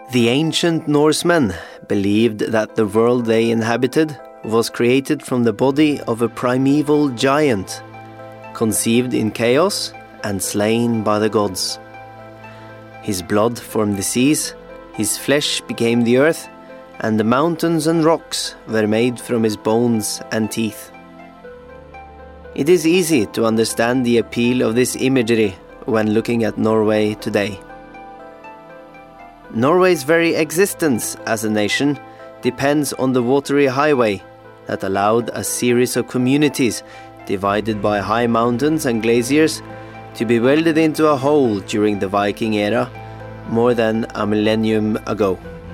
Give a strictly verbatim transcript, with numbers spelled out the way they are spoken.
The ancient Norsemen believed that the world they inhabited was created from the body of a primeval giant, conceived in chaos and slain by the gods. His blood formed the seas, his flesh became the earth, and the mountains and rocks were made from his bones and teeth. It is easy to understand the appeal of this imagery when looking at Norway today. Norway's very existence as a nation depends on the watery highway that allowed a series of communities divided by high mountains and glaciers to be welded into a whole during the Viking era more than a millennium ago.